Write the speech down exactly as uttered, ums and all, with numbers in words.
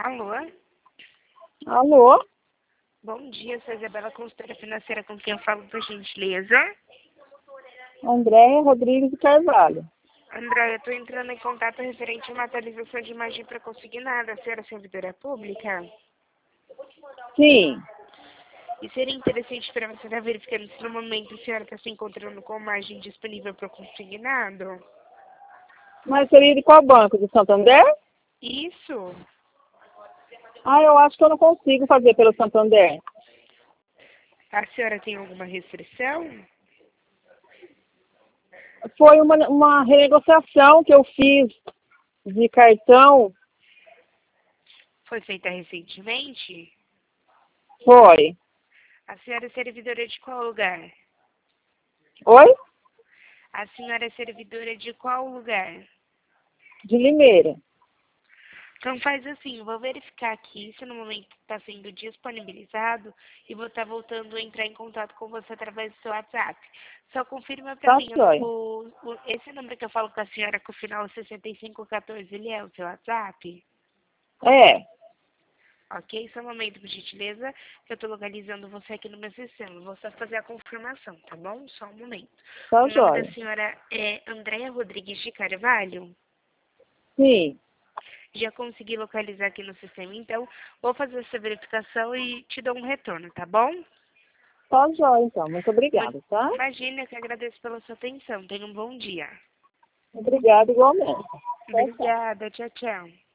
Alô? Alô? Bom dia, sou a Isabela, consultora financeira, com quem eu falo, por gentileza. Andréia Rodrigues de Carvalho. André, eu estou entrando em contato referente a uma atualização de imagem para consignada. A senhora é servidora pública? Sim. E seria interessante para você estar verificando se no momento a senhora está se encontrando com imagem disponível para consignado? Mas seria de qual banco? De Santander? Isso. Ah, eu acho que eu não consigo fazer pelo Santander. A senhora tem alguma restrição? Foi uma, uma renegociação que eu fiz de cartão. Foi feita recentemente? Foi. A senhora é servidora de qual lugar? Oi? A senhora é servidora de qual lugar? De Limeira. Então faz assim, eu vou verificar aqui se no momento está sendo disponibilizado e vou estar voltando a entrar em contato com você através do seu WhatsApp. Só confirma para Tá mim, jóia. o, o, esse número que eu falo com a senhora com o final sessenta e cinco quatorze, ele é o seu WhatsApp? É. Ok? Só um momento, por gentileza, que eu estou localizando você aqui no meu sistema. Vou só fazer a confirmação, tá bom? Só um momento. Tá O nome da jóia. senhora é Andréia Rodrigues de Carvalho? Sim. Já consegui localizar aqui no sistema, então vou fazer essa verificação e te dou um retorno, tá bom? Tá jóia, então. Muito Mu- obrigada, tá? Imagina, que agradeço pela sua atenção. Tenha um bom dia. Obrigada igualmente. Tchau, tchau. Obrigada, tchau, tchau.